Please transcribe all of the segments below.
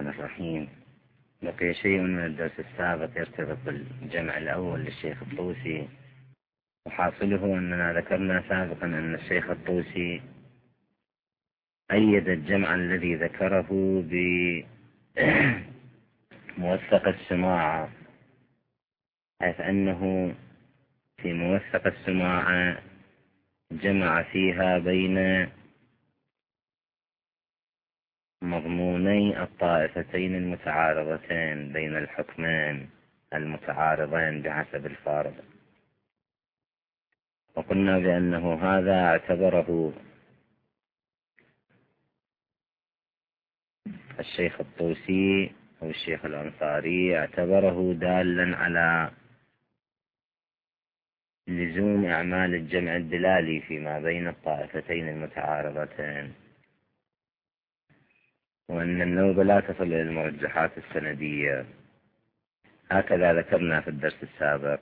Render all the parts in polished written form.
الرحمن الرحيم. بقي شيء من الدرس السابق يرتبط بالجمع الأول للشيخ الطوسي، وحاصله أننا ذكرنا سابقا أن الشيخ الطوسي أيد الجمع الذي ذكره بموثق السماعة، حيث أنه في موثق السماعة جمع فيها بين مضموني الطائفتين المتعارضتين، بين الحكمين المتعارضين بحسب الفارض. وقلنا بأنه هذا اعتبره الشيخ الطوسي أو الشيخ الأنصاري اعتبره دالا على لزوم أعمال الجمع الدلالي فيما بين الطائفتين المتعارضتين، وأن النوبة لا تصل إلى المرجحات السندية، هكذا ذكرنا في الدرس السابق.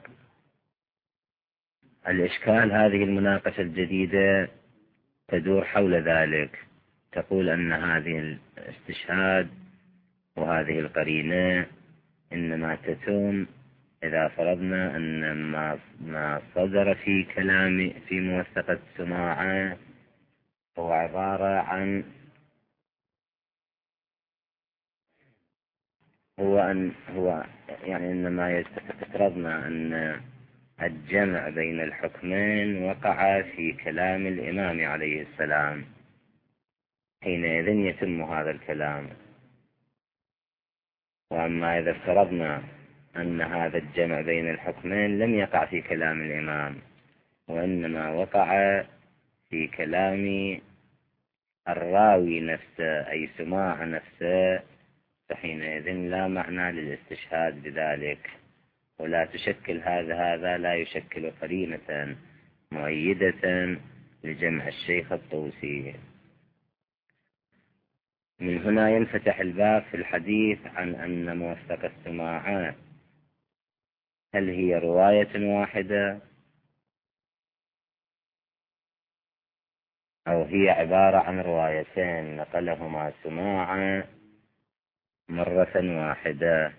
الإشكال هذه المناقشة الجديدة تدور حول ذلك، تقول أن هذه الاستشهاد وهذه القرينة إنما تتم إذا فرضنا أن ما صدر في كلام في موثقة السماعة هو عبارة عن يعني إنما يفترضنا أن الجمع بين الحكمين وقع في كلام الإمام عليه السلام، حينئذ يتم هذا الكلام. وأما إذا افترضنا أن هذا الجمع بين الحكمين لم يقع في كلام الإمام وإنما وقع في كلام الراوي نفسه أي سماع نفسه، فحينئذ لا معنى للاستشهاد بذلك، ولا تشكل هذا لا يشكل قرينة مؤيدة لجمع الشيخ الطوسي. من هنا ينفتح الباب في الحديث عن أن موثق السماعات هل هي رواية واحدة أو هي عبارة عن روايتين نقلهما سماعة مرة واحدة.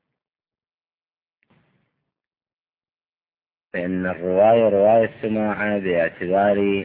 فإن رواية سماعة باعتبار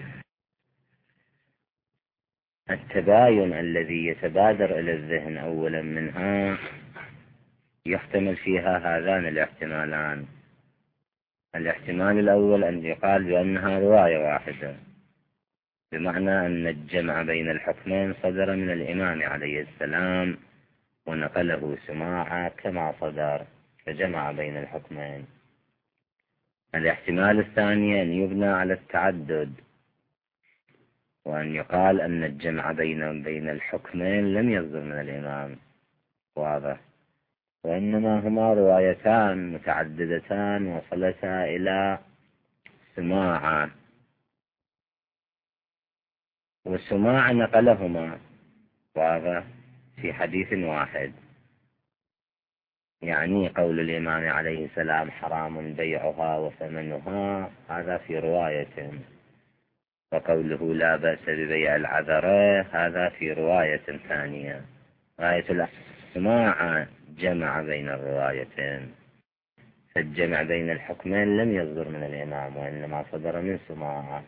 التباين الذي يتبادر إلى الذهن أولا منها يحتمل فيها هذان الاحتمالان. الاحتمال الأول أن يقال بأنها رواية واحدة، بمعنى أن الجمع بين الحكمين صدر من الإمام عليه السلام ونقله سماعة كما صدر فجمع بين الحكمين. الاحتمال الثاني أن يبنى على التعدد، وأن يقال أن الجمع بين الحكمين لم يصدر من الإمام، واضح، وإنما هما روايتان متعددتان وصلتا إلى سماعة، والسماعة نقلهما واضح في حديث واحد. يعني قول الإمام عليه السلام حرام بيعها وثمنها هذا في رواية، وقوله لا بأس ببيع العذرة هذا في رواية ثانية. رواية السماعة جمع بين الروايتين، فالجمع بين الحكمين لم يصدر من الإمام وإنما صدر من سماعة.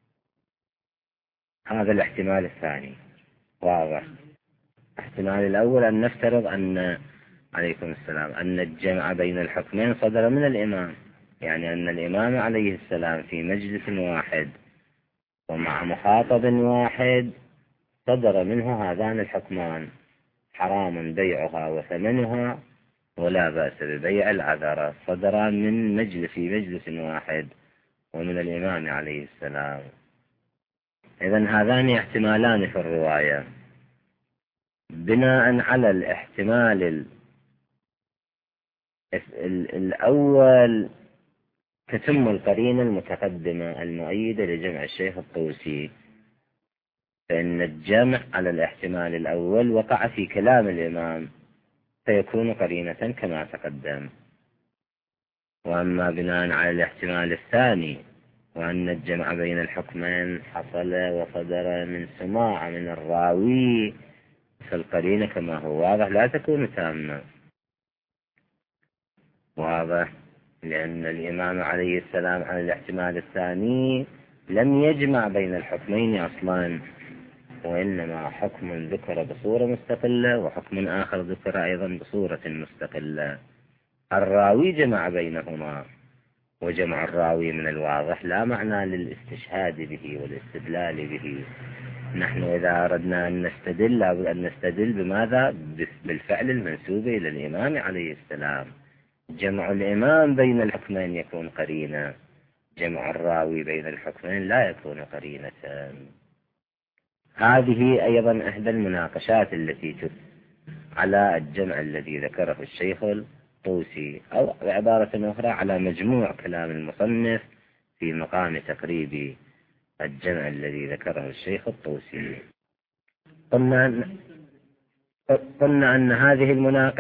هذا الاحتمال الثاني واضح. الاحتمال الأول أن نفترض أن عليكم السلام أن الجمع بين الحكمين صدر من الإمام، يعني أن الإمام عليه السلام في مجلس واحد ومع مخاطب واحد صدر منه هذان الحكمان حرام بيعها وثمنها ولا بأس ببيع العذرة، صدران من في مجلس واحد ومن الإمام عليه السلام. إذن هذان احتمالان في الرواية. بناء على الاحتمال الأول تتم القرينة المتقدمة المؤيدة لجمع الشيخ الطوسي، فإن الجمع على الاحتمال الأول وقع في كلام الإمام فيكون قرينة كما تقدم. وأما بناء على الاحتمال الثاني وأن الجمع بين الحكمين حصل وصدر من سماع من الراوي، فالقرينة كما هو واضح لا تكون تامة. واضح، لأن الإمام عليه السلام على الاحتمال الثاني لم يجمع بين الحكمين أصلا، وإنما حكم ذكر بصورة مستقلة وحكم آخر ذكر أيضا بصورة مستقلة. الراوي جمع بينهما، وجمع الراوي من الواضح لا معنى للاستشهاد به والاستدلال به. نحن إذا أردنا أن نستدل لابد أن نستدل بماذا؟ بالفعل المنسوب إلى الإمام عليه السلام. جمع الإمام بين الحكمين يكون قرينة، جمع الراوي بين الحكمين لا يكون قرينة. هذه أيضا إحدى المناقشات التي تدل على الجمع الذي ذكره الشيخ الطوسي، أو بعبارة أخرى على مجموع كلام المصنف في مقام تقريب الجمع الذي ذكره الشيخ الطوسي. قلنا أن هذه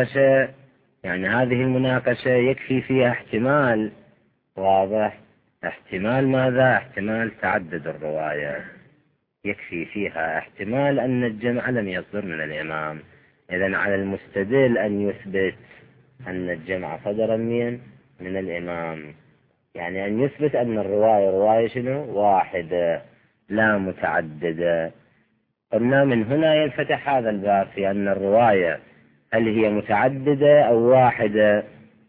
المناقشة يكفي فيها احتمال واضح. احتمال ماذا؟ احتمال تعدد الرواية. يكفي فيها احتمال أن الجمع لم يصدر من الإمام. إذن على المستدل أن يثبت أن الجمع صدر من الإمام، يعني أن يثبت أن رواية شنو؟ واحدة لا متعددة. قلنا من هنا ينفتح هذا الباب في أن الرواية هل هي متعددة أو واحدة.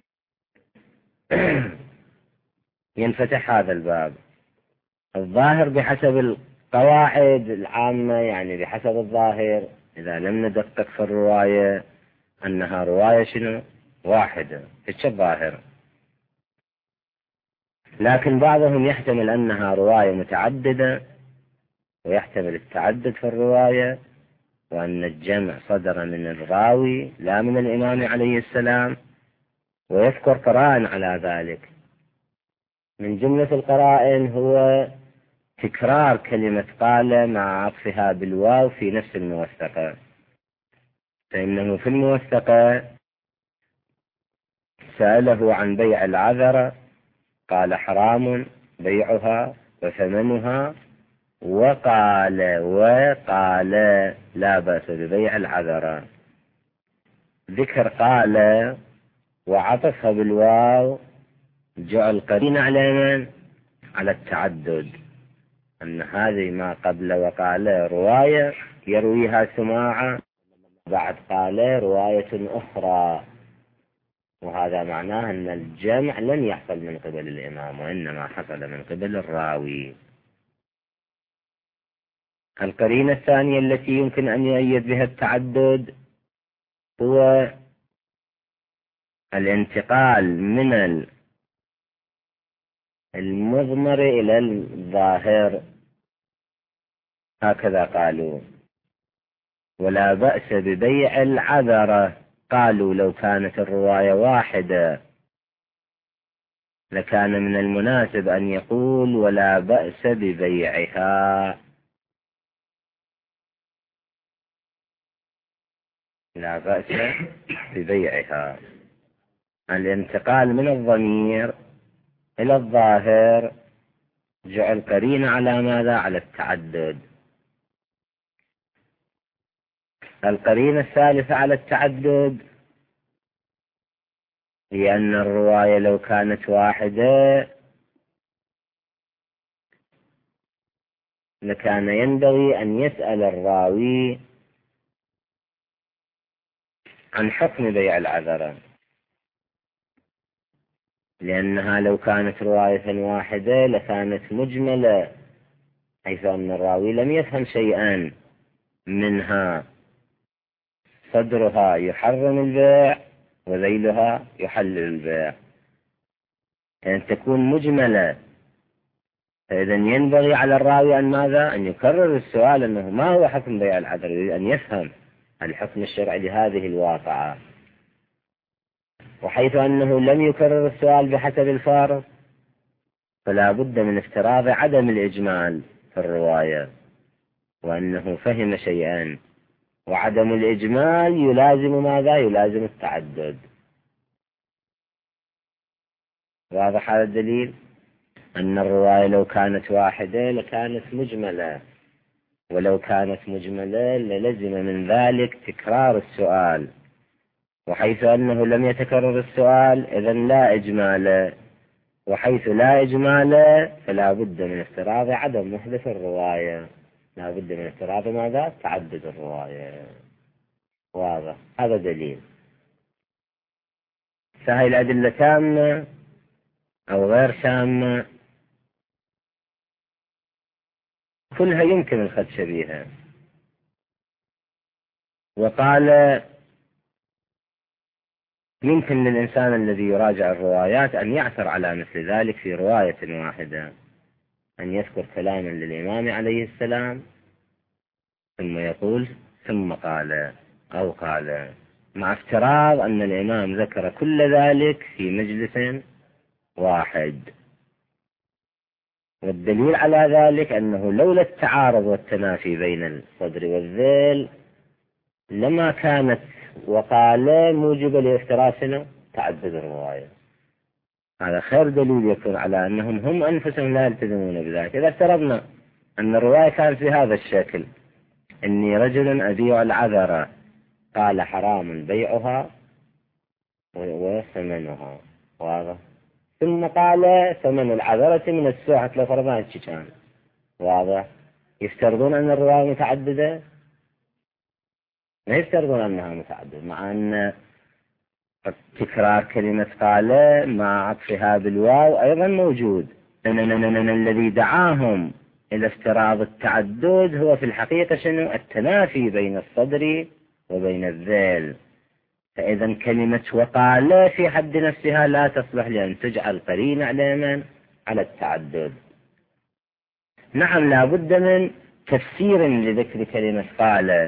ينفتح هذا الباب. الظاهر بحسب القواعد العامة، يعني بحسب الظاهر إذا لم ندقق في الرواية أنها رواية شنو؟ واحدة، في الظاهر. لكن بعضهم يحتمل أنها رواية متعددة، ويحتمل التعدد في الرواية، وأن الجمع صدر من الراوي لا من الإمام عليه السلام، ويذكر قرائن على ذلك. من جملة القرائن هو تكرار كلمة قال مع عطفها بالواو في نفس الموثقة، فإنه في الموثقة سأله عن بيع العذرة قال حرام بيعها وثمنها، وقال لا بأس ببيع العذرة. ذكر قال وعطفها بالواو جعل قرينة على من؟ على التعدد، أن هذه ما قبل وقال رواية يرويها سماعة، بعد قال رواية أخرى، وهذا معناه أن الجمع لم يحصل من قبل الإمام، وإنما حصل من قبل الراوي. القرينة الثانية التي يمكن أن يؤيد بها التعدد هو الانتقال من المضمر إلى الظاهر. هكذا قالوا ولا بأس ببيع العذرة. قالوا لو كانت الرواية واحدة لكان من المناسب أن يقول ولا بأس ببيعها، لا بأس ببيعها. الانتقال من الضمير إلى الظاهر جعل قرينة على ماذا؟ على التعدد. القرينة الثالثة على التعدد هي أن الرواية لو كانت واحدة لكان ينبغي أن يسأل الراوي عن حكم بيع العذرة، لأنها لو كانت رواية واحدة لكانت مجملة، حيث أن الراوي لم يفهم شيئا منها. صدرها يحرم البيع وذيلها يحلل البيع، يعني تكون مجملة. فإذا ينبغي على الراوي أن ماذا؟ أن يكرر السؤال أنه ما هو حكم بيع العذرة، يريد أن يفهم الحكم الشرعي لهذه الواقعة. وحيث أنه لم يكرر السؤال بحسب الفارق فلا بد من افتراض عدم الإجمال في الرواية، وأنه فهم شيئا، وعدم الإجمال يلازم ماذا؟ يلازم التعدد. واضح هذا الدليل؟ أن الرواية لو كانت واحدة لكانت مجملة، ولو كانت مجملة للزم من ذلك تكرار السؤال، وحيث أنه لم يتكرر السؤال إذن لا إجمال، وحيث لا إجمال فلا بد من افتراض عدم محدث الرواية، لا بد من افتراض ماذا؟ تعدد الرواية. واضح؟ هذا دليل. فهي الأدلة تامة أو غير تامة كلها يمكن الخدش بها. وقال يمكن للإنسان الذي يراجع الروايات أن يعثر على مثل ذلك في رواية واحدة، أن يذكر كلاما للإمام عليه السلام ثم يقول ثم قال أو قال، مع افتراض أن الإمام ذكر كل ذلك في مجلس واحد. والدليل على ذلك أنه لولا التعارض والتنافي بين الصدر والذيل لما كانت وقال موجبة لافتراضنا تعدد الرواية. هذا خير دليل يكون على أنهم هم أنفسهم لا يلتزمون بذلك. إذا افترضنا أن الرواية كانت في هذا الشكل، إني رجل أبيع العذرة، قال حرام بيعها وثمنها، واضح؟ ثم قال ثمن العذرة من السوحة لفرضان كان، واضح؟ يفترضون أن الرواية متعددة؟ لا يفترضون أنها متعددة، مع أن تكرار كلمة قال مع عطفها بالواو أيضا موجود. الذي دعاهم إلى افتراض التعدد هو في الحقيقة شنو؟ التنافي بين الصدر وبين الذيل. فإذا كلمة وقال في حد نفسها لا تصلح لأن تجعل قرينة على من؟ على التعدد. نعم لا بد من تفسير لذكر كلمة قال،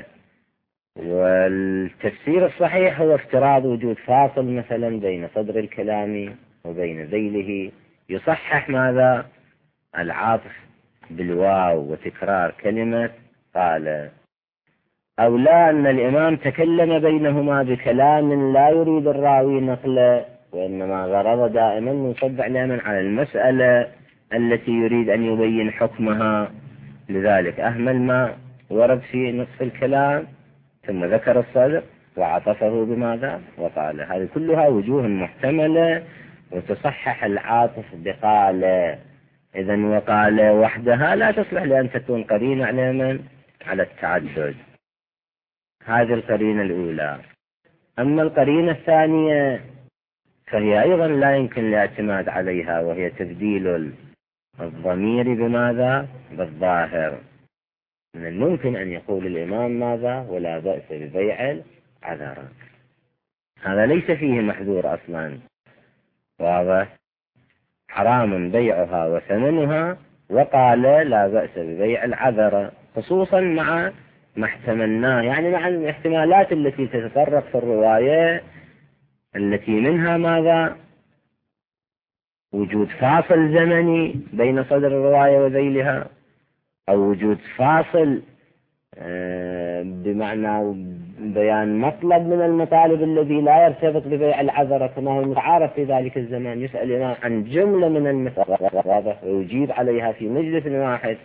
والتفسير الصحيح هو افتراض وجود فاصل مثلا بين صدر الكلام وبين ذيله يصحح ماذا؟ العطف بالواو وتكرار كلمة قال. أو لا أن الإمام تكلم بينهما بكلام لا يريد الراوي نقله، وإنما غرض دائما منصب علما على المسألة التي يريد أن يبين حكمها، لذلك أهمل ما ورد في نصف الكلام ثم ذكر الصدر وعطفه بماذا؟ وقال. هذه كلها وجوه محتملة وتصحح العاطف بقال. إذن وقال وحدها لا تصلح لأن تكون قرينة على من؟ على التعدد. هذه القرينة الأولى. أما القرينة الثانية فهي أيضا لا يمكن الاعتماد عليها، وهي تبديل الضمير بماذا؟ بالظاهر. من الممكن أن يقول الإمام ماذا؟ ولا بأس ببيع العذرة. هذا ليس فيه محذور أصلا، واضح؟ حرام بيعها وثمنها، وقال لا بأس ببيع العذرة، خصوصا مع ما احتملناه، يعني مع الاحتمالات التي تتطرق في الرواية التي منها ماذا؟ وجود فاصل زمني بين صدر الرواية وذيلها، أو وجود فاصل بمعنى بيان مطلب من المطالب الذي لا يرتبط ببيع العذرة كما هو متعارف في ذلك الزمان. يسأل عن جملة من المطالب ويجيب عليها في مجلس واحد،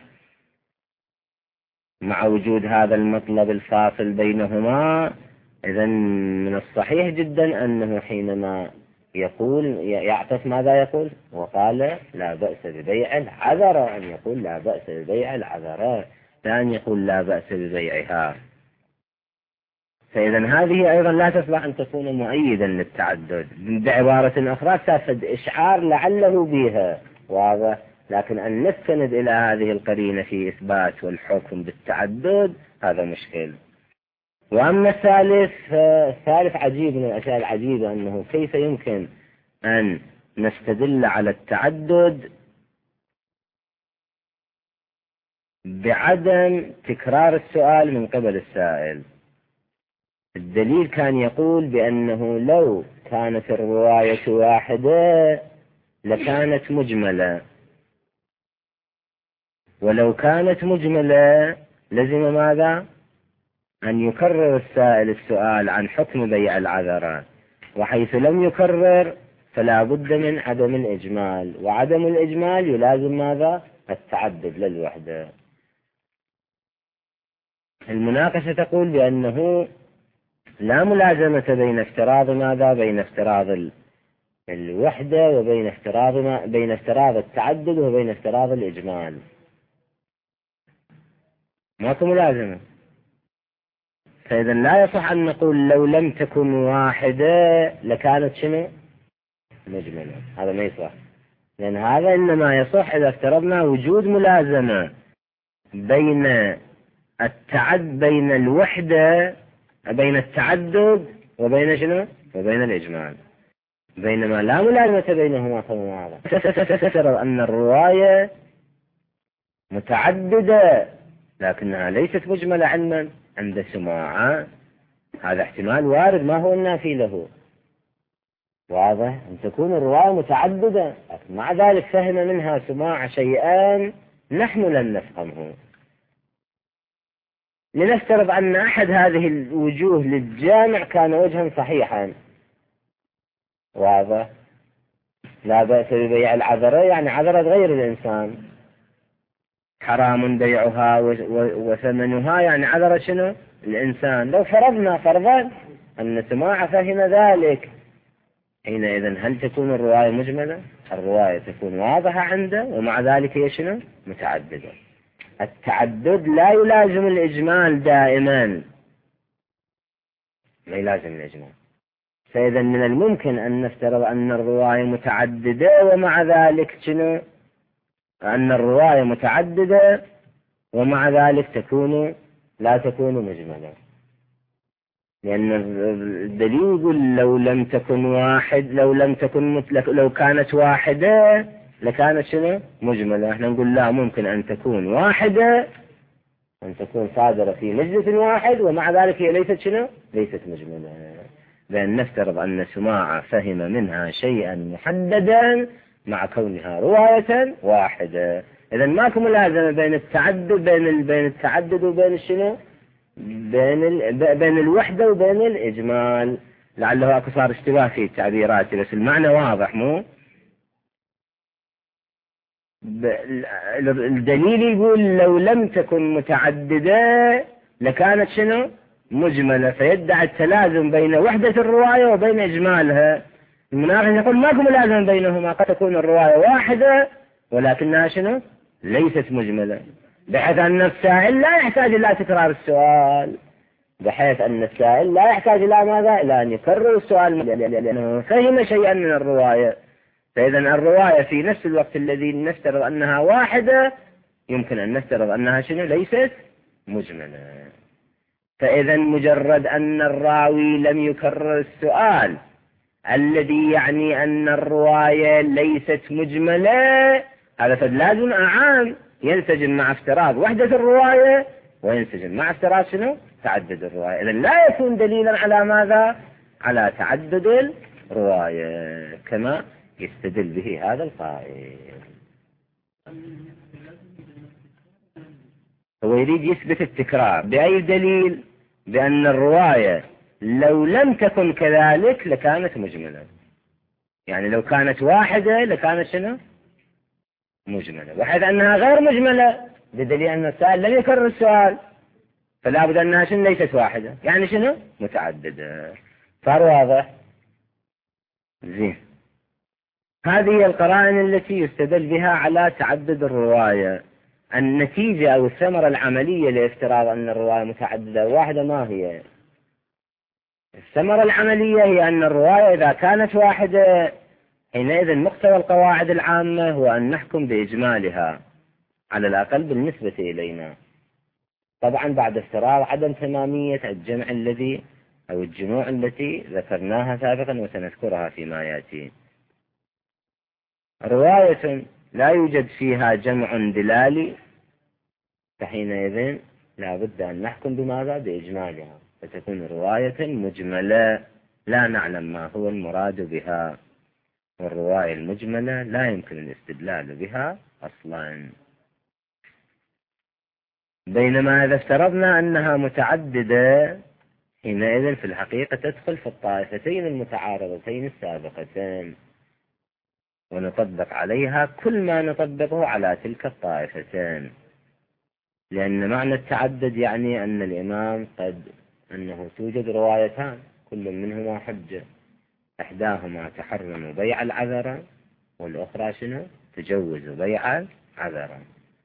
مع وجود هذا المطلب الفاصل بينهما. إذن من الصحيح جدا أنه حينما يقول يعطف ماذا يقول؟ وقال لا بأس ببيع العذرة، أن يقول لا بأس ببيع العذرة، لا أن يقول لا بأس ببيعها. فإذا هذه أيضا لا تصلح أن تكون مؤيدا للتعدد. بعبارة أخرى تفد إشعار لعله بها، واضح؟ لكن أن نستند إلى هذه القرينة في إثبات والحكم بالتعدد هذا مشكل. وأما الثالث عجيب من الأشياء العجيبة، أنه كيف يمكن أن نستدل على التعدد بعدم تكرار السؤال من قبل السائل. الدليل كان يقول بأنه لو كانت الرواية واحدة لكانت مجملة، ولو كانت مجملة لزم ماذا؟ أن يكرر السائل السؤال عن حكم بيع العذرة، وحيث لم يكرر فلا بد من عدم الإجمال، وعدم الإجمال يلازم ماذا؟ التعدد للوحدة. المناقشة تقول بأنه لا ملازمة بين افتراض ماذا؟ بين افتراض الوحدة وبين بين افتراض التعدد وبين افتراض الإجمال. ماكو ملازمة. فإذا لا يصح أن نقول لو لم تكن واحدة لكانت شنو؟ مجملة. هذا ما يصح، لأن هذا إنما يصح إذا افترضنا وجود ملازمة بين بين الوحدة، بين التعدد وبين شنو؟ وبين الإجمال. بينما لا ملازمة بينهما فما هذا. تفترض أن الرواية متعددة لكنها ليست مجملة علما عند سماعة، هذا احتمال وارد ما هو النافي له. واضح؟ أن تكون الرواية متعددة لكن مع ذلك فهم منها سماعة شيئان نحن لن نفهمه. لنفترض أن أحد هذه الوجوه للجامع كان وجها صحيحا، واضح؟ لا بأس ببيع العذرة، يعني عذرة غير الإنسان، حرام بيعها وثمنها، يعني عذرة شنو؟ الإنسان. لو فرضنا فرضا أن سماعة فهم ذلك، حينئذ هل تكون الرواية مجملة؟ الرواية تكون واضحة عنده ومع ذلك هي شنو؟ متعددة. التعدد لا يلازم الإجمال دائما، لا يلازم الإجمال. فإذا من الممكن أن نفترض أن الرواية متعددة ومع ذلك شنو؟ أن الرواية متعددة ومع ذلك لا تكون مجملة، لأن الدليل يقول لو لم تكن لو كانت واحدة لكانت شنو؟ مجملة. احنا نقول لا، ممكن أن تكون واحدة، أن تكون صادرة في مجلس واحد ومع ذلك هي ليست شنو؟ ليست مجملة. لأن نفترض أن سماعة فهم منها شيئا محددا مع كونها رواية واحدة. إذا ماكو ملازمة بين التعدد بين التعدد وبين الشنو؟ بين الوحدة وبين الإجمال. لعله أكو صار اشتباه في التعبيرات، بس المعنى واضح مو؟ الدليل يقول لو لم تكن متعددة لكانت شنو؟ مجملة، فيدعي التلازم بين وحدة الرواية وبين إجمالها. المناقش يقول ماكو ملازم بينهما، قد تكون الرواية واحدة ولكنها شنو؟ ليست مجملة، بحيث أن السائل لا يحتاج إلى تكرار السؤال، بحيث أن السائل لا يحتاج إلى ماذا؟ إلى أن يكرر السؤال لأنه فهم شيئا من الرواية. فإذا الرواية في نفس الوقت الذي نفترض أنها واحدة يمكن أن نفترض أنها شنو؟ ليست مجملة. فإذا مجرد أن الراوي لم يكرر السؤال الذي يعني أن الرواية ليست مجملة، هذا فلازم عام ينسجم مع افتراض وحدة الرواية وينسجم مع افتراض شنو؟ تعدد الرواية. إذا لا يكون دليلا على ماذا؟ على تعدد الرواية كما يستدل به هذا القائل. هو يريد يثبت التكرار بأي دليل؟ بأن الرواية لو لم تكن كذلك لكانت مجملة، يعني لو كانت واحدة لكانت شنو؟ مجملة، وحيث أنها غير مجملة بدليل أن السائل لم يكرر السؤال، فلا بد أنها شنو؟ ليست واحدة، يعني شنو؟ متعددة. صار واضح؟ زين. هذه هي القرائن التي يستدل بها على تعدد الرواية. النتيجة أو الثمرة العملية لافتراض أن الرواية متعددة واحدة ما هي؟ الثمرة العملية هي أن الرواية إذا كانت واحدة حينئذ مقتضى القواعد العامة هو أن نحكم بإجمالها على الأقل بالنسبة إلينا، طبعا بعد افتراض عدم تمامية الجمع الذي أو الجموع التي ذكرناها سابقا وسنذكرها فيما يأتي. رواية لا يوجد فيها جمع دلالي فحينئذ لا بد أن نحكم بماذا؟ بإجمالها، فتكون رواية مجملة لا نعلم ما هو المراد بها، والرواية المجملة لا يمكن الاستدلال بها أصلا. بينما إذا افترضنا أنها متعددة حينئذ في الحقيقة تدخل في الطائفتين المتعارضتين السابقتين ونطبق عليها كل ما نطبقه على تلك الطائفتين. لأن معنى التعدد يعني أن الإمام أنه توجد روايتان كل منهما حجة، إحداهما تحرم بيع العذرة والأخرى شنو؟ تجوز بيع العذرة.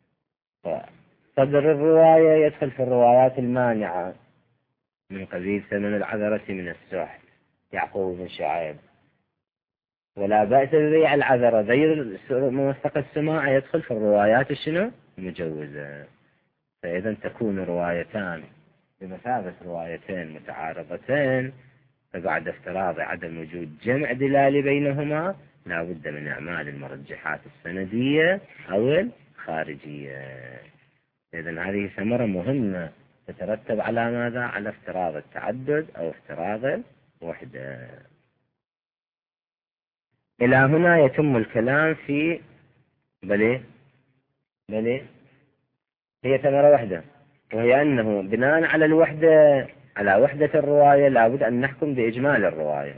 صدر الرواية يدخل في الروايات المانعة من قبيل ثمن العذرة من السحت يعقوب بن شعيب، ولا بأس ببيع العذرة غير موثق السماع يدخل في الروايات شنو؟ المجوزة. فإذا تكون روايتان بمثابة روايتين متعارضتين، فبعد افتراض عدم وجود جمع دلالي بينهما لا بد من إعمال المرجحات السندية أو الخارجية. إذن هذه ثمرة مهمة تترتب على ماذا؟ على افتراض التعدد أو افتراض الوحدة. إلى هنا يتم الكلام في بلي هي ثمرة وحدة، وهي أنه بناء على الوحدة، على وحدة الرواية لابد أن نحكم بإجمال الرواية،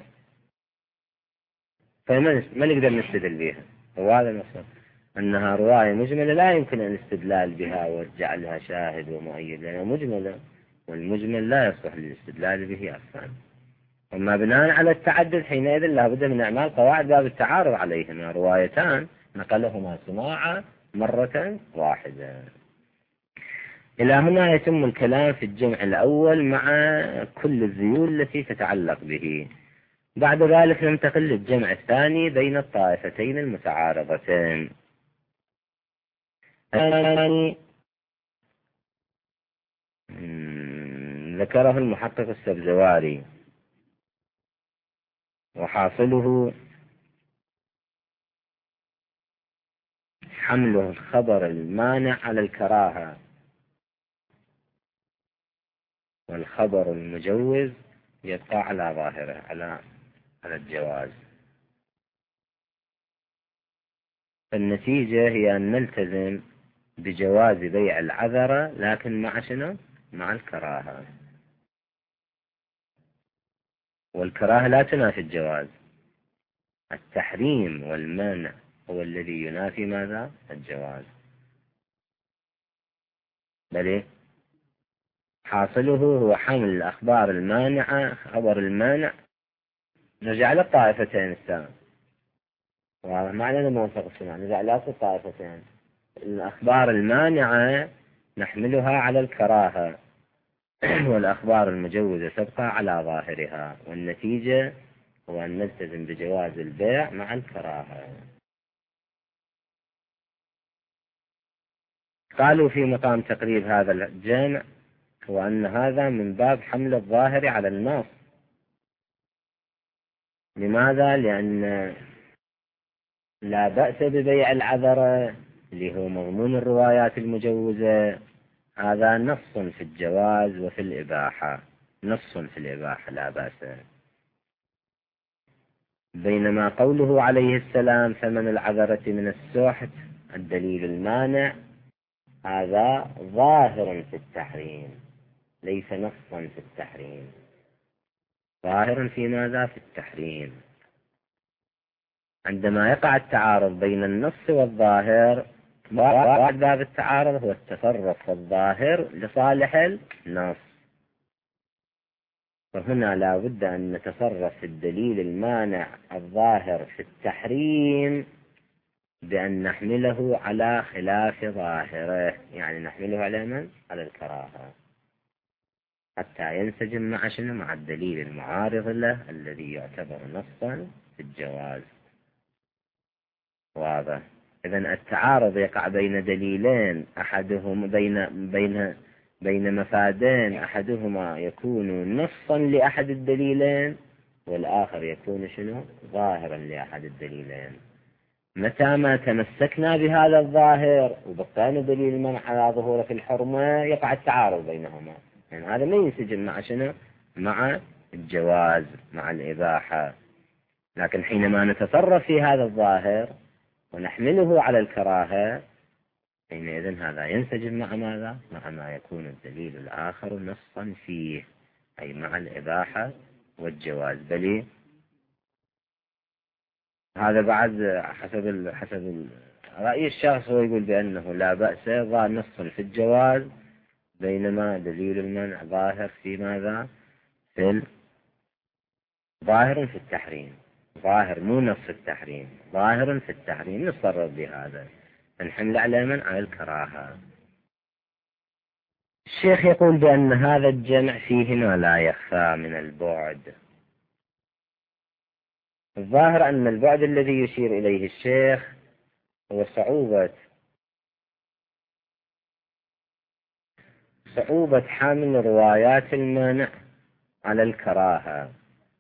فما نقدر نستدل بها. وهذا المقصود، أنها رواية مجملة لا يمكن الاستدلال بها وجعلها شاهد ومؤيد، لأنها مجملة، والمجمل لا يصلح للاستدلال به أصلا. أما بناء على التعدد حينئذ لابد من إعمال قواعد باب التعارض عليهما، روايتان نقلهما سماعة مرة واحدة. إلى هنا يتم الكلام في الجمع الأول مع كل الذيول التي تتعلق به. بعد ذلك ننتقل للجمع الثاني بين الطائفتين المتعارضتين. ذكره المحقق السبزواري، وحاصله حمله الخبر المانع على الكراهة، والخبر المجوز يبقى على ظاهره على الجواز. فالنتيجة هي أن نلتزم بجواز بيع العذرة، لكن مع شنو؟ مع الكراهة. والكراهة لا تنافي الجواز، التحريم والمنع هو الذي ينافي ماذا؟ الجواز. بل حاصله هو حمل الأخبار المانعة، خبر المانع نرجع للطائفتين السابق، ومعنى موثق السماع نرجع للطائفتين. الأخبار المانعة نحملها على الكراهة، والأخبار المجوزة تبقى على ظاهرها، والنتيجة هو أن نلتزم بجواز البيع مع الكراهة. قالوا في مقام تقريب هذا الجمع هو أن هذا من باب حمل الظاهر على النص. لماذا؟ لأن لا بأس ببيع العذرة اللي هو مضمون الروايات المجوزة، هذا نص في الجواز وفي الإباحة، نص في الإباحة لا بأس. بينما قوله عليه السلام ثمن العذرة من السحت الدليل المانع، هذا ظاهر في التحريم ليس نصا في التحريم، ظاهر في ماذا؟ في التحريم. عندما يقع التعارض بين النص والظاهر، واحد باب التعارض هو التصرف في الظاهر لصالح النص، فهنا لا بد أن نتصرف في الدليل المانع الظاهر في التحريم بأن نحمله على خلاف ظاهره، يعني نحمله على من؟ على الكراهة، حتى ينسجم مع شنو؟ مع الدليل المعارض له الذي يعتبر نصا في الجواز. واضح؟ إذن التعارض يقع بين دليلين، أحدهم بين مفادين، أحدهما يكون نصا لأحد الدليلين، والآخر يكون شنو؟ ظاهرا لأحد الدليلين. متى ما تمسكنا بهذا الظاهر وبقينا دليل المنع على ظهوره في الحرمة يقع التعارض بينهما، يعني هذا ما ينسجم مع شنو؟ مع الجواز، مع الإباحة. لكن حينما نتصرف في هذا الظاهر ونحمله على الكراهة، حينئذ هذا ينسجم مع ماذا؟ مع ما يكون الدليل الآخر نصا فيه، أي مع الإباحة والجواز. بل هذا بعد حسب رأي الشخص هو يقول بأنه لا بأس، نص في الجواز، بينما دليل المنع ظاهر في ماذا؟ ظاهر في التحريم. ظاهر مو نص التحريم، ظاهر في التحريم، نتصرف بهذا، نحمل على من؟ على الكراهة. الشيخ يقول بأن هذا الجمع فيه ما لا يخفى من البعد. الظاهر أن البعد الذي يشير إليه الشيخ هو صعوبة حمل روايات المانع على الكراهة.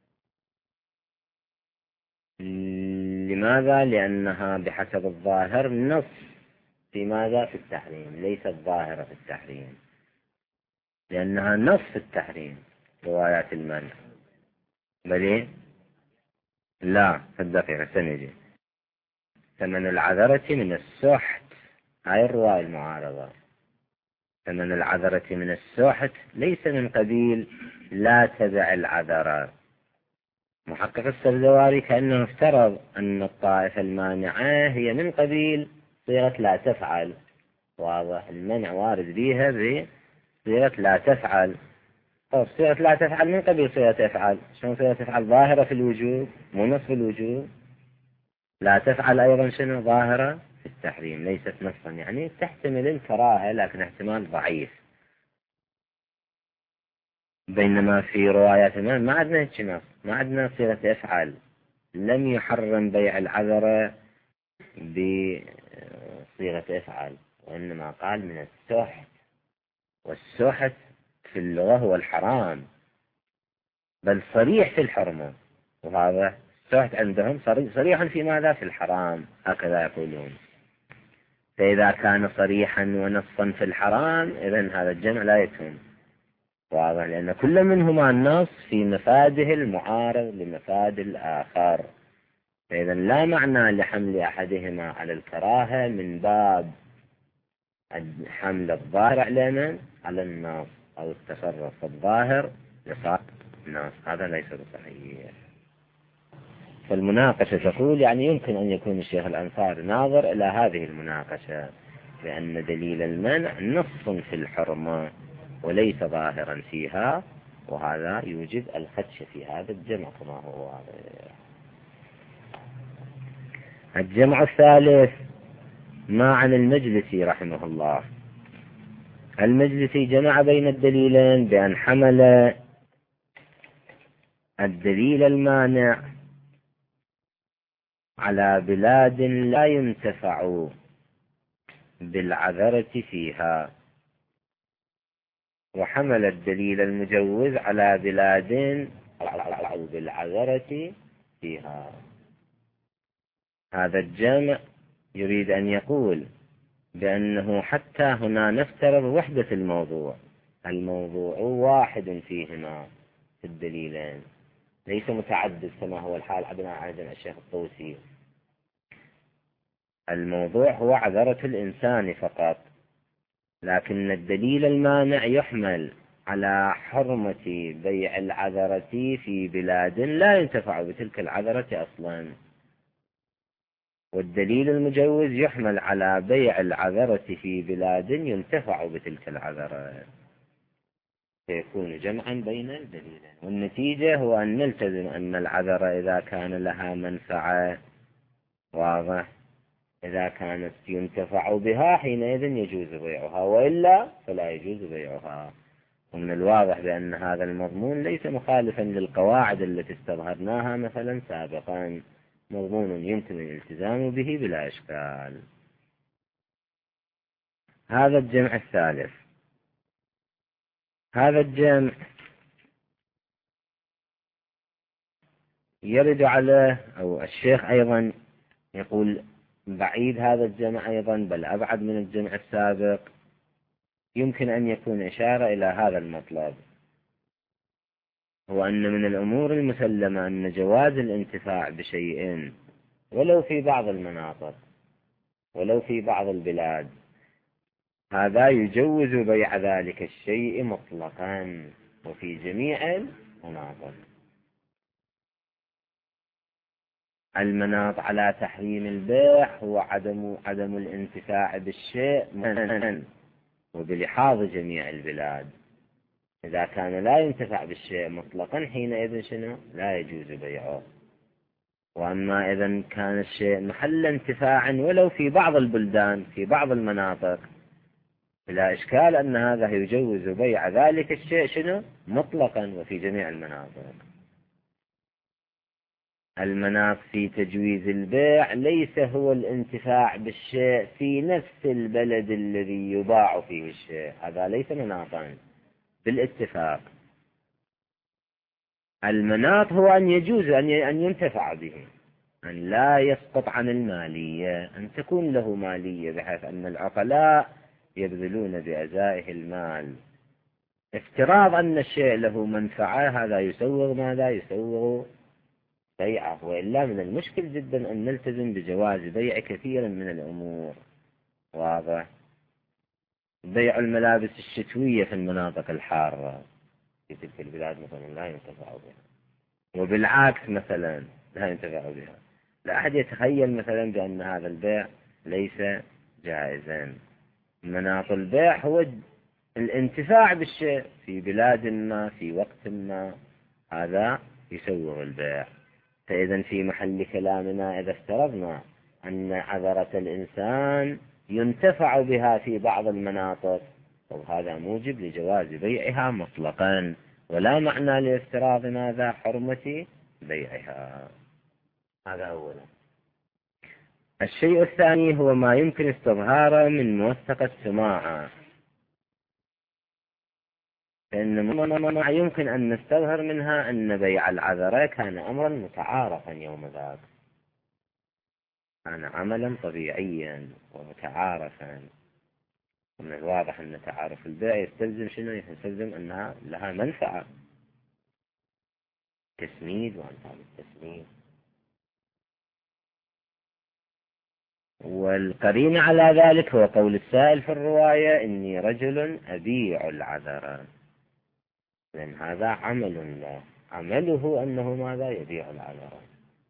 لماذا؟ لأنها بحسب الظاهر نص في ماذا؟ في التحريم، ليست ظاهرة في التحريم، لأنها نص في التحريم روايات المنع. بل لا، في الدقيقة سنجي. ثمن العذرة من السحت، هاي الرواية المعارضة. ثمن العذرة من السحت ليس من قبيل لا تبع العذرة. محقق السبزواري كأنه افترض أن الطائفة المانعة هي من قبيل صيغة لا تفعل. واضح، المنع وارد بها بصيغة لا تفعل. طيب صيغة لا تفعل من قبيل صيغة تفعل، شلون صيغة تفعل ظاهرة في الوجوب مو نص في الوجوب؟ لا تفعل أيضا شنو؟ ظاهرة في التحريم، ليست نصا، يعني تحتمل الكراهة لكن احتمال ضعيف. بينما في روايات ما عندنا هيك نص، ما عندنا صيغة يفعل. لم يحرم بيع العذرة بصيغة يفعل، وإنما قال من السحت، والسحت في اللغة هو الحرام، بل صريح في الحرمة. وهذا السحت عندهم صريح في ماذا؟ في الحرام، هكذا يقولون. فإذا كان صريحا ونصا في الحرام إذن هذا الجمع لا يتم. واضح، لأن كل منهما النص في مفاده المعارض لمفاد الآخر، فإذا لا معنى لحمل أحدهما على الكراهة من باب حمل الظاهر على من؟ على النص، أو التصرف في الظاهر لصاحب النص، هذا ليس بصحيح. فالمناقشة تقول يعني يمكن أن يكون الشيخ الأنصاري ناظر إلى هذه المناقشة، لأن دليل المنع نص في الحرمة وليس ظاهرا فيها، وهذا يوجب الخدش في هذا الجمع كما هو واضح. الجمع الثالث ما عن المجلسي رحمه الله. المجلسي جمع بين الدليلين بأن حمل الدليل المانع على بلاد لا ينتفع بالعذرة فيها، وحمل الدليل المجوز على بلاد بالعذرة فيها. هذا الجمع يريد أن يقول بأنه حتى هنا نفترض وحدة الموضوع واحد فيهما في الدليلين، ليس متعدد كما هو الحال عندنا الشيخ الطوسي. الموضوع هو عذرة الإنسان فقط، لكن الدليل المانع يحمل على حرمة بيع العذرة في بلاد لا ينتفع بتلك العذرة أصلا، والدليل المجوز يحمل على بيع العذرة في بلاد ينتفع بتلك العذرة، فيكون جمعا بين الدليلين. والنتيجة هو أن نلتزم أن العذرة إذا كان لها منفعة، واضح، إذا كانت ينتفع بها حينئذ يجوز بيعها، وإلا فلا يجوز بيعها. ومن الواضح بأن هذا المضمون ليس مخالفا للقواعد التي استظهرناها مثلا سابقا، مضمون يمكن الالتزام به بلا إشكال. هذا الجمع الثالث. هذا الجمع يرد عليه، أو الشيخ أيضا يقول بعيد هذا الجمع أيضا، بل أبعد من الجمع السابق. يمكن أن يكون إشارة إلى هذا المطلب، هو أن من الأمور المسلمة أن جواز الانتفاع بشيء ولو في بعض المناطق ولو في بعض البلاد، هذا يجوز بيع ذلك الشيء مطلقا وفي جميع المناطق. المناط على تحريم البيع هو عدم الانتفاع بالشيء وبلحاظ جميع البلاد. إذا كان لا ينتفع بالشيء مطلقا حينئذ شنو؟ لا يجوز بيعه. وأما إذا كان الشيء محل انتفاع ولو في بعض البلدان في بعض المناطق لا إشكال أن هذا يجوز بيع ذلك الشيء شنو؟ مطلقا وفي جميع المناطق. المناط في تجويز البيع ليس هو الانتفاع بالشيء في نفس البلد الذي يباع فيه الشيء، هذا ليس مناطا بالاتفاق. المناط هو أن يجوز أن ينتفع به، أن لا يسقط عن المالية، أن تكون له مالية بحيث أن العقلاء يبذلون بأزائه المال. افتراض أن الشيء له منفعة هذا يسوغ ماذا؟ يسوغ بيعه. وإلا من المشكل جدا أن نلتزم بجواز بيع كثيرا من الأمور. واضح؟ بيع الملابس الشتوية في المناطق الحارة في تلك البلاد مثلا لا ينتفع بها، وبالعكس مثلا لا ينتفع بها. لا أحد يتخيل مثلا بأن هذا البيع ليس جائزا. مناط البيع هو الانتفاع بالشيء في بلاد ما في وقت ما، هذا يسوغ البيع. فإذا في محل كلامنا إذا افترضنا أن عذرة الإنسان ينتفع بها في بعض المناطق وهذا موجب لجواز بيعها مطلقا، ولا معنى لافتراض ماذا؟ حرمة بيعها. هذا أولا. الشيء الثاني هو ما يمكن استظهاره من موثقة سماعة، فإن ما يمكن أن نستظهر منها أن بيع العذرة كان أمرا متعارفا يوم ذاك، كان عملا طبيعيا ومتعارفا. ومن الواضح أن تعارف البيع يستلزم شنو؟ يستلزم أنها لها منفعة، تسميد وأمثال التسميد. والقرين على ذلك هو قول السائل في الرواية إني رجل أبيع العذرة، لأن هذا عمل له، عمله أنه ماذا؟ يبيع العذرة.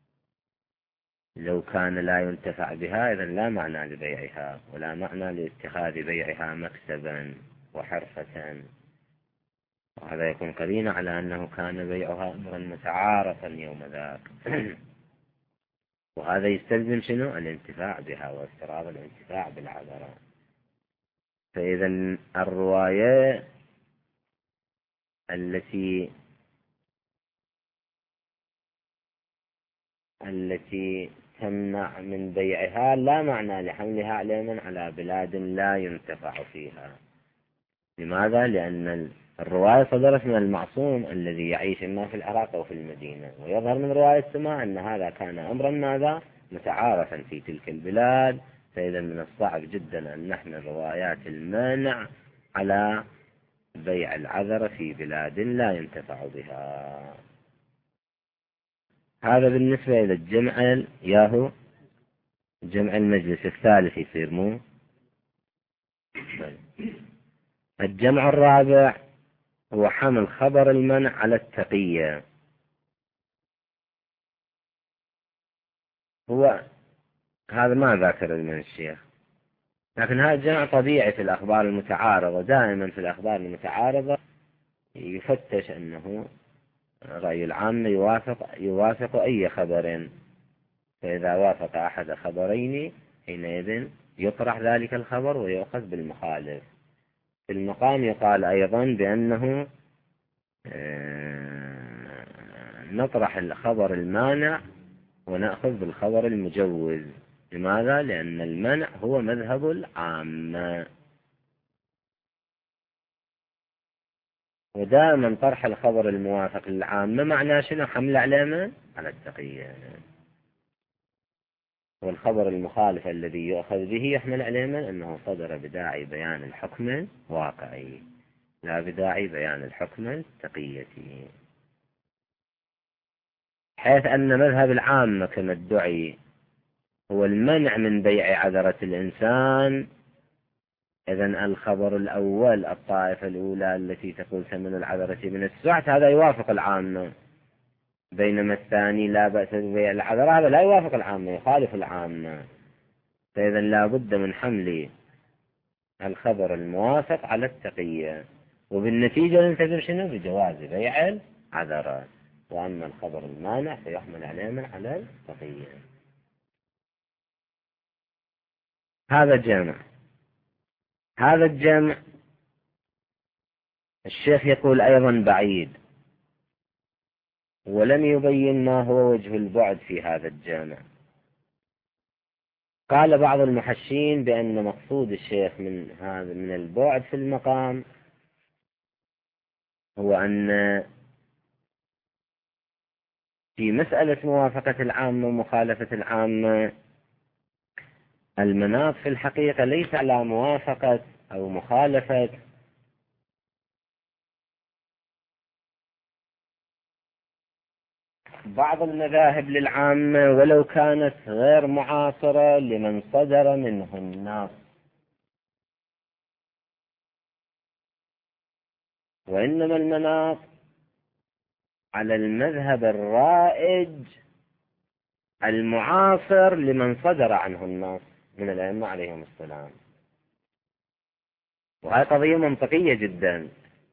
لو كان لا ينتفع بها إذن لا معنى لبيعها ولا معنى لاتخاذ بيعها مكسبا وحرفة، وهذا يكون قرينة على أنه كان بيعها أمرا متعارفا يوم ذاك. وهذا يستلزم شنو؟ الانتفاع بها وافتراض الانتفاع بالعذرة. فإذا الرواية التي تمنع من بيعها لا معنى لحملها علما على بلاد لا ينتفع فيها. لماذا؟ لأن الرواية صدرت من المعصوم الذي يعيش إما في العراق أو في المدينة، ويظهر من رواية سماع أن هذا كان أمرا ماذا؟ متعارفا في تلك البلاد. فإذا من الصعب جدا أن نحمل روايات المانع على بيع العذر في بلاد لا ينتفع بها. هذا بالنسبة إلى الجمع ياهو جمع المجلس الثالث يصير مو. الجمع الرابع هو حمل خبر المنع على التقية. هو هذا ما ذكر من الشيخ، لكن هذا الجمع طبيعي في الأخبار المتعارضة. دائما في الأخبار المتعارضة يفتش أنه رأي العام يوافق أي خبر، فإذا وافق أحد خبرين حينئذ يطرح ذلك الخبر ويؤخذ بالمخالف. في المقام يقال أيضا بأنه نطرح الخبر المانع ونأخذ بالخبر المجوز. لماذا؟ لأن المنع هو مذهب العامة، ودائما طرح الخبر الموافق للعامة معناه شنو؟ حمل علامة على التقية. والخبر المخالف الذي يؤخذ به يحمل علامة أنه صدر بداعي بيان الحكم واقعي لا بداعي بيان الحكم التقية، حيث أن مذهب العامة كما ادعي هو المنع من بيع عذرة الإنسان. إذن الخبر الأول الطائفة الأولى التي تقول ثمن العذرة من السعت هذا يوافق العامة، بينما الثاني لا بأس ببيع العذر، هذا لا يوافق العامة، يخالف العامة. فإذا لا بد من حمل الخبر الموافق على التقية، وبالنتيجة نلتزم شنو؟ بجواز بيع العذر. وأما الخبر المانع فيحمل عليه على التقية. هذا الجمع. هذا الجمع الشيخ يقول أيضا بعيد، ولم يبين ما هو وجه البعد في هذا الجامع. قال بعض المحشين بأن مقصود الشيخ من البعد في المقام هو أن في مسألة موافقة العامة ومخالفة العامة المناط في الحقيقة ليس على موافقة أو مخالفة بعض المذاهب للعامة ولو كانت غير معاصرة لمن صدر منه النص، وإنما المناط على المذهب الرائج المعاصر لمن صدر عنه النص من الأئمة عليهم السلام. وهذه قضية منطقية جدا،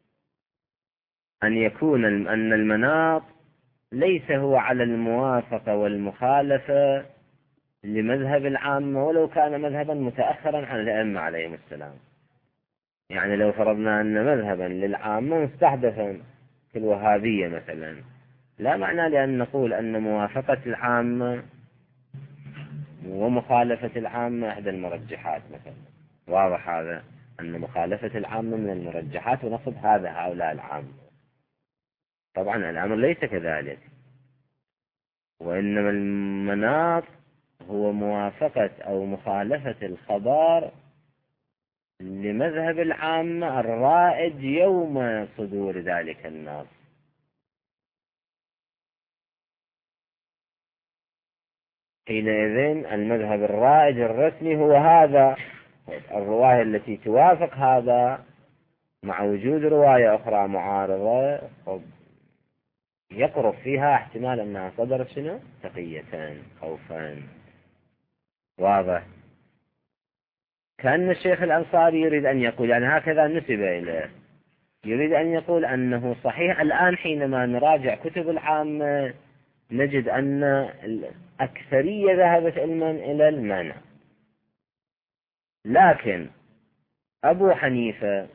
أن المناط ليس هو على الموافقة والمخالفة لمذهب العامة ولو كان مذهبا متأخرا عن الأئمة عليهم السلام. يعني لو فرضنا أن مذهبا للعامة مستحدثا كالوهابية مثلا، لا معنى لأن نقول أن موافقة العامة ومخالفة العامة إحدى المرجحات مثلا. واضح هذا، أن مخالفة العامة من المرجحات ونقصد هؤلاء العامة. طبعا الأمر ليس كذلك، وإنما المناط هو موافقة أو مخالفة الخبر لمذهب العامة الرائج يوم صدور ذلك النص. حينئذ المذهب الرائج الرسمي هو هذا، الرواية التي توافق هذا مع وجود رواية أخرى معارضة يقرب فيها احتمال أنها صدرت شنو؟ تقيتان خوفان. واضح. كأن الشيخ الأنصاري يريد أن يقول، يعني هكذا نسب إليه، يريد أن يقول أنه صحيح الآن حينما نراجع كتب العامة نجد أن الأكثرية ذهبت علما إلى المنع، لكن أبو حنيفة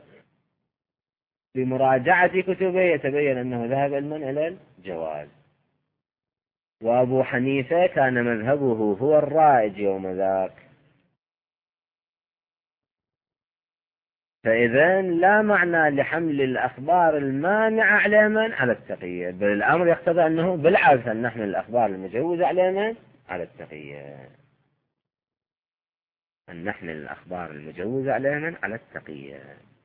بمراجعة كتبه يتبين أنه ذهب علما إلى الجواز، وأبو حنيفة كان مذهبه هو الرائج يوم ذاك. فإذا لا معنى لحمل الأخبار المانعة على من؟ على التقية، بل الأمر يقتضي أنه بالعكس أن نحمل الأخبار المجوزة على من؟ على التقية. أن نحمل الأخبار المجوزة على من؟ على التقية.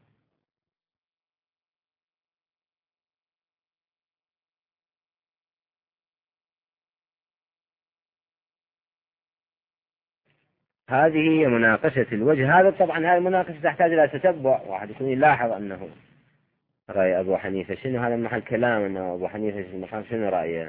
هذه هي مناقشة الوجه هذا. طبعا هذه المناقشة تحتاج إلى تتبع، واحد يكون يلاحظ أنه رأي أبو حنيفة شنو، هذا محل كلام أنه أبو حنيفة شنو رأيه،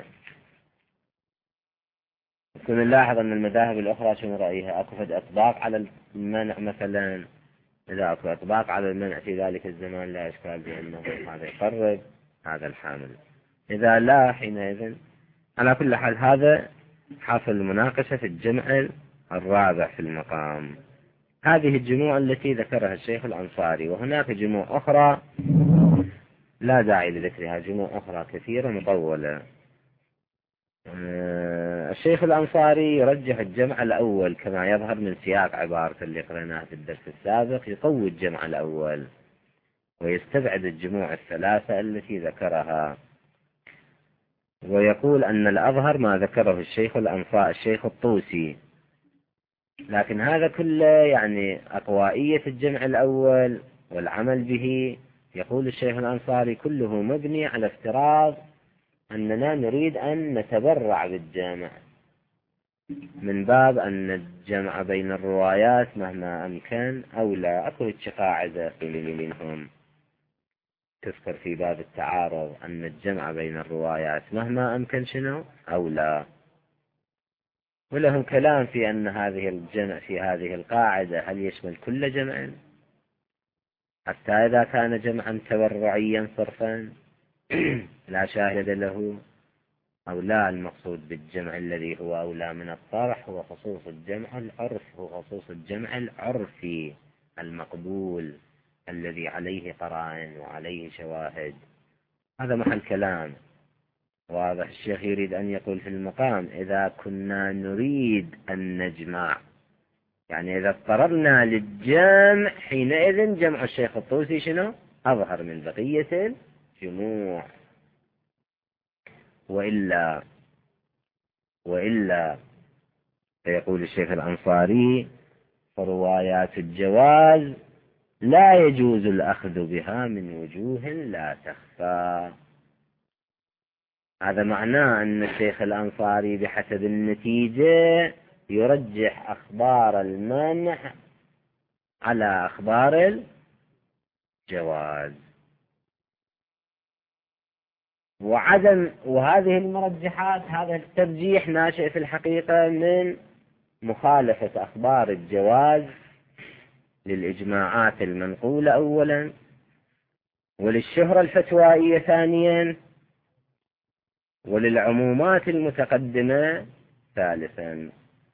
يكون نلاحظ أن المذاهب الأخرى شنو رأيها، أكو فد إطباق على المنع مثلا. إذا أكو إطباق على المنع في ذلك الزمان لا إشكال بأنه هذا يقرب هذا الحامل، إذا لا حينئذ. على كل حال هذا حاصل المناقشة في الجمع الرابع في المقام. هذه الجموع التي ذكرها الشيخ الأنصاري، وهناك جموع أخرى لا داعي لذكرها، جموع أخرى كثيرة مطولة. الشيخ الأنصاري يرجح الجمع الأول كما يظهر من سياق عبارة اللي قرأناها في الدرس السابق، يقوي الجمع الأول ويستبعد الجموع الثلاثة التي ذكرها، ويقول أن الأظهر ما ذكره الشيخ الطوسي. لكن هذا كله يعني أقوائية الجمع الأول والعمل به، يقول الشيخ الأنصاري كله مبني على افتراض أننا نريد أن نتبرع بالجامع، من باب أن الجمع بين الروايات مهما أمكن أو لا. أكو قاعدة منهم تذكر في باب التعارض أن الجمع بين الروايات مهما أمكن شنو أو لا، ولهم كلام في أن هذه الجمع في هذه القاعدة هل يشمل كل جمع حتى إذا كان جمعا تبرعيا صرفا لا شاهد له، أو لا، المقصود بالجمع الذي هو أولى من الطرح هو خصوص الجمع العرفي، هو خصوص الجمع العرفي المقبول الذي عليه قرائن وعليه شواهد. هذا محل كلام واضح. الشيخ يريد أن يقول في المقام إذا كنا نريد أن نجمع، يعني إذا اضطررنا للجمع حينئذ جمع الشيخ الطوسي شنو أظهر من بقية الجموع، وإلا فيقول الشيخ الأنصاري فروايات الجواز لا يجوز الأخذ بها من وجوه لا تخفى. هذا معناه أن الشيخ الأنصاري بحسب النتيجة يرجح أخبار المنع على أخبار الجواز، وهذه المرجحات، هذا الترجيح ناشئ في الحقيقة من مخالفة أخبار الجواز للإجماعات المنقولة أولا، وللشهرة الفتوائية ثانيا، وللعمومات المتقدمة ثالثا.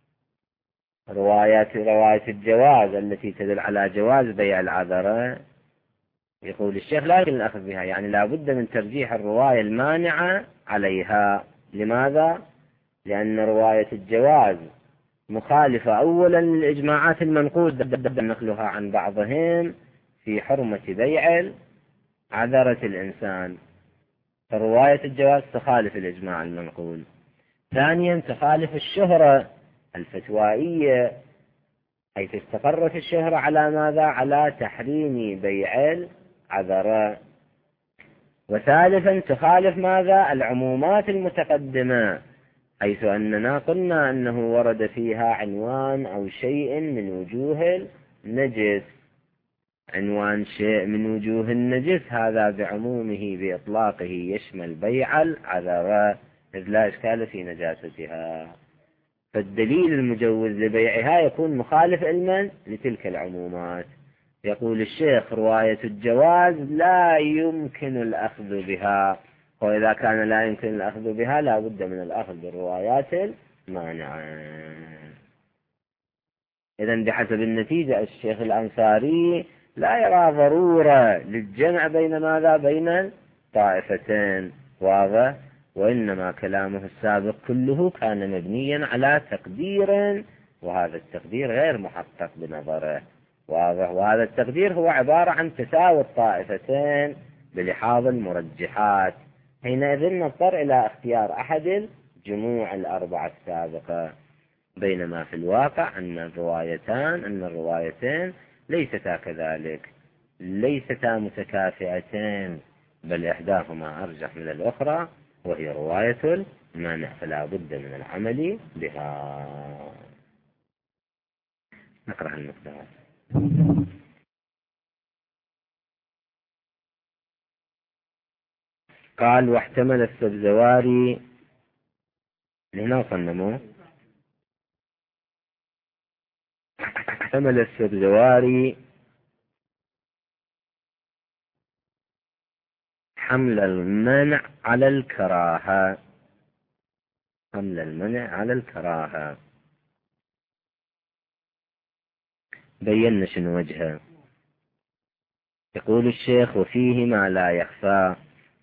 رواية الجواز التي تدل على جواز بيع العذرة يقول الشيخ لا يمكن الأخذ بها، يعني لا بد من ترجيح الرواية المانعة عليها. لماذا؟ لأن رواية الجواز مخالفة أولا للإجماعات المنقولة نقلها عن بعضهم في حرمة بيع عذرة الإنسان، فرواية الجواز تخالف الإجماع المنقول. ثانيا تخالف الشهرة الفتوائية، حيث استقرت الشهرة على ماذا؟ على تحريم بيع العذرة. وثالثا تخالف ماذا؟ العمومات المتقدمة، حيث أننا قلنا أنه ورد فيها عنوان أو شيء من وجوه النجس. عنوان شيء من وجوه النجس هذا بعمومه بإطلاقه يشمل بيع العذرة، إذ لا إشكال في نجاستها، فالدليل المجوز لبيعها يكون مخالف علما لتلك العمومات. يقول الشيخ رواية الجواز لا يمكن الأخذ بها، وإذا كان لا يمكن الأخذ بها لا بد من الأخذ بالروايات المانعة. إذن بحسب النتيجة الشيخ الأنصاري لا يرى ضرورة للجمع بين ماذا؟ بين الطائفتين، واضح؟ وإنما كلامه السابق كله كان مبنيا على تقدير، وهذا التقدير غير محقق بنظره، واضح؟ وهذا التقدير هو عبارة عن تساوي الطائفتين بلحاظ المرجحات، حينئذ نضطر إلى اختيار أحد الجموع الأربعة السابقة. بينما في الواقع أن الروايتين ليستا كذلك، ليستا متكافئتين، بل إحداهما أرجح من الأخرى وهي رواية المانع، فلا بد من العمل بها. نقرأ المقدار. قال واحتمل السبزواري، لهنا صنموه، احتمل السبزواري حمل المنع على الكراهة، حمل المنع على الكراهة. بينا شنو وجهه. يقول الشيخ وفيه ما لا يخفى.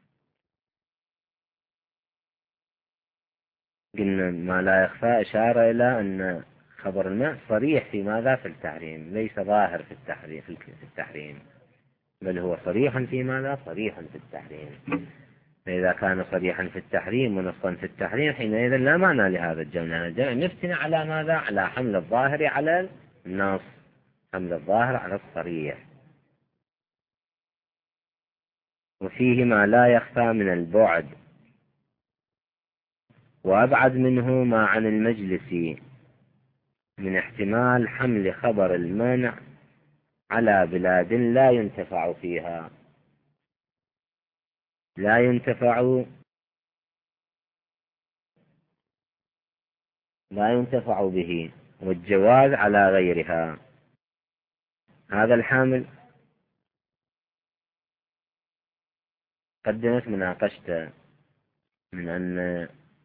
قلنا ما لا يخفى إشارة إلى أن خبر الماء صريح في ماذا؟ في التحريم، ليس ظاهر في التحريم، بل هو صريح في ماذا؟ صريح في التحريم. فإذا كان صريحا في التحريم ونصا في التحريم حينئذ لا معنى لهذا الجمع، الجمع نفتن على ماذا؟ على حمل الظاهر على النص، حمل الظاهر على الصريح. وفيه ما لا يخفى من البعد، وأبعد منه ما عن المجلس من احتمال حمل خبر المانع على بلاد لا ينتفع فيها. لا ينتفع به، والجواز على غيرها. هذا الحامل قدمت مناقشته من أن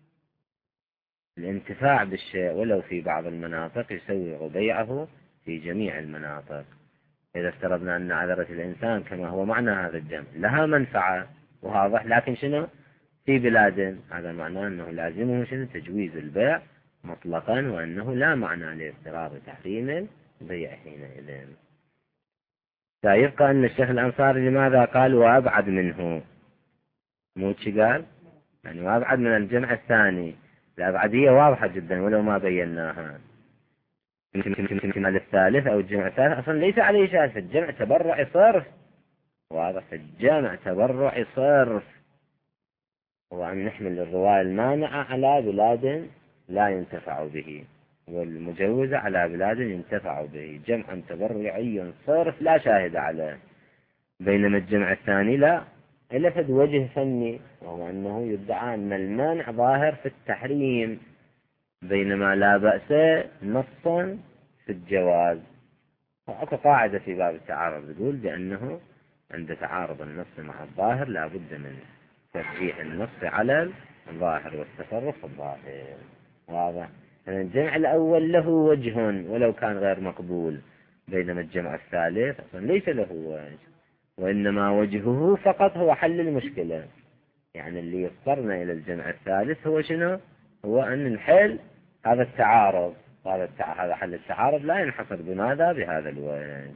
الانتفاع بالشيء ولو في بعض المناطق يسوغ بيعه في جميع المناطق. إذا افترضنا أن عذرة الإنسان كما هو معنى هذا الجمع لها منفعة واضح، لكن شنو في بلاد هذا معناه أنه لازمه شنو تجويز البيع مطلقا، وأنه لا معنى لاضطرار تحريم البيع حينئذ. فيبقى أن الشيخ الأنصاري لماذا قال وأبعد منه؟ مو شي قال يعني وأبعد من الجمع الثاني. الأبعدية واضحة جدا ولو ما بيناها. يمكن الثالث أو الجمع الثالث أصلا ليس عليه شاهد، في الجمع تبرع صرف، واضح في الجمع تبرع صرف، وأن نحمل الرواية المانعة على بلاد لا ينتفع به، والمجوزة على بلاد ينتفع به، جمعا تبرعي صرف لا شاهد عليه. بينما الجمع الثاني لا، إلا فد وجه فني، وهو أنه يدعى أن المانع ظاهر في التحريم، بينما لا بأس نصا في الجواز. وأكو قاعدة في باب التعارض تقول بأنه عند تعارض النص مع الظاهر لا بد من ترجيح النص على الظاهر والتصرف في الظاهر. واضح؟ يعني الجمع الأول له وجه ولو كان غير مقبول، بينما الجمع الثالث أصلا ليس له وجه، وإنما وجهه فقط هو حل المشكلة. يعني اللي يضطرنا إلى الجمع الثالث هو شنو؟ هو أن نحل هذا التعارض. هذا حل التعارض لا ينحصر بماذا؟ بهذا الوجه.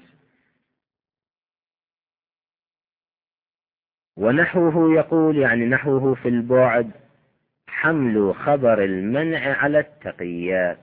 ونحوه يقول يعني نحوه في البعد حمل خبر المنع على التقية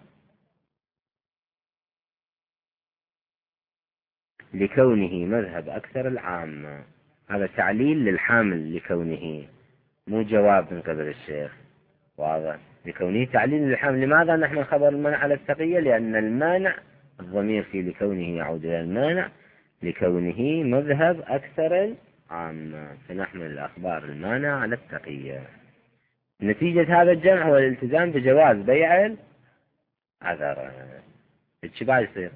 لكونه مذهب أكثر العامة. هذا تعليل للحامل لكونه، مو جواب من قبل الشيخ. واضح؟ لكونه تعليل للحامل. لماذا نحمل خبر المنع على التقية؟ لأن المانع الضمير في لكونه يعود إلى المانع، لكونه مذهب أكثر العامة، فنحمل الأخبار المانع على التقية. نتيجة هذا الجمع هو الالتزام بجواز بيع العذر. الشباب يصير.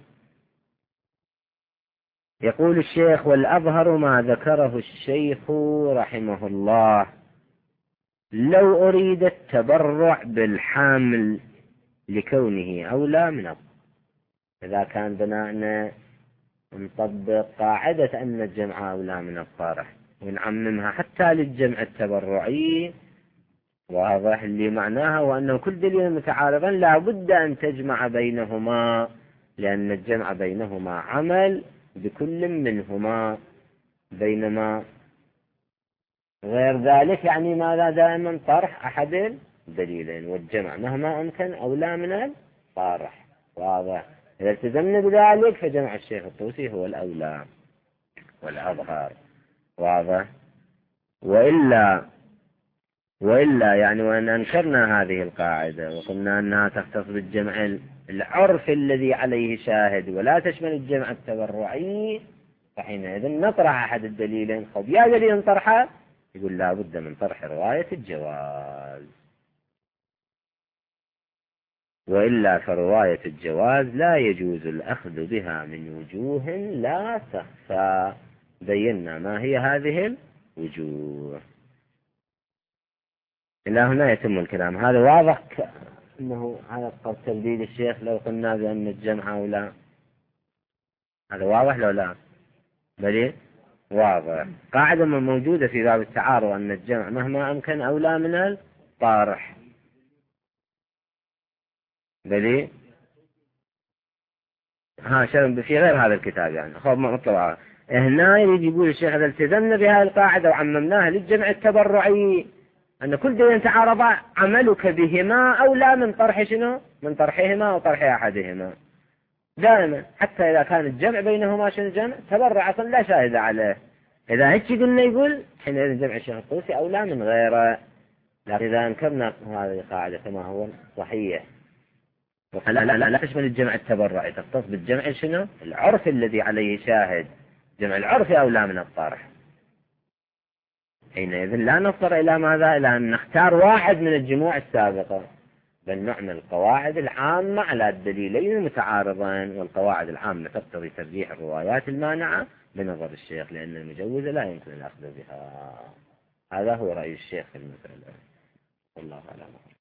يقول الشيخ والأظهر ما ذكره الشيخ رحمه الله لو أريد التبرع بالحامل لكونه أولى من الطرح. إذا كان بناءنا نطبق قاعدة أن الجمع أولى من الطرح ونعممها حتى للجمع التبرعي، واضح اللي معناها وأنه كل دليل متعارضا لا بد أن تجمع بينهما، لأن الجمع بينهما عمل بكل منهما، بينما غير ذلك يعني ماذا؟ دائما طرح أحد الدليلين، والجمع مهما أمكن أولى من الطرح. واضح؟ إذا التزمنا بذلك فجمع الشيخ الطوسي هو الأولى والأظهر. واضح؟ وإلا يعني وأن أنكرنا هذه القاعدة وقلنا أنها تختص بالجمع العرف الذي عليه شاهد ولا تشمل الجمع التبرعي، فحينئذ نطرح أحد الدليلين. خب يا دليل طرحه؟ يقول لا بد من طرح رواية الجواز، وإلا فرواية الجواز لا يجوز الأخذ بها من وجوه لا تخفى. بينا ما هي هذه الوجوه. إلى هنا يتم الكلام. هذا واضح أنه هذا قد تبديل الشيخ لو قلنا بأن الجمع أو لا. هذا واضح لو لا؟ بل واضح. قاعدة موجودة في باب التعارض أن الجمع مهما أمكن أولى من الطارح. بل شرم في غير هذا الكتاب يعني خب مطلع هنا يريد يقول الشيخ إذا التزمنا بهذه القاعدة وعممناها للجمع التبرعي أن كل دين تعارض عملك بهما أولى من طرح شنو؟ من طرحهما أو طرح أحدهما دائما، حتى إذا كان الجمع بينهما شنو جمع تبرع أصلا لا شاهد عليه. إذا هيك قلنا يقول حينئذ جمع الشيخ الطوسي أولى من غيره. لكن إذا أنكرنا هذه القاعدة كما هو صحيح لا تشمل الجمع التبرعي، تختص بالجمع شنو؟ العرف الذي عليه شاهد. جمع العرف أولى من الطرح. حينئذ لا نضطر إلى ماذا؟ إلى أن نختار واحد من الجموع السابقة، بل نعمل القواعد العامة على الدليلين المتعارضين، والقواعد العامة تقتضي ترجيح الروايات المانعة بنظر الشيخ، لأن المجوزة لا يمكن الأخذ بها. هذا هو رأي الشيخ في المسألة. والله أعلم.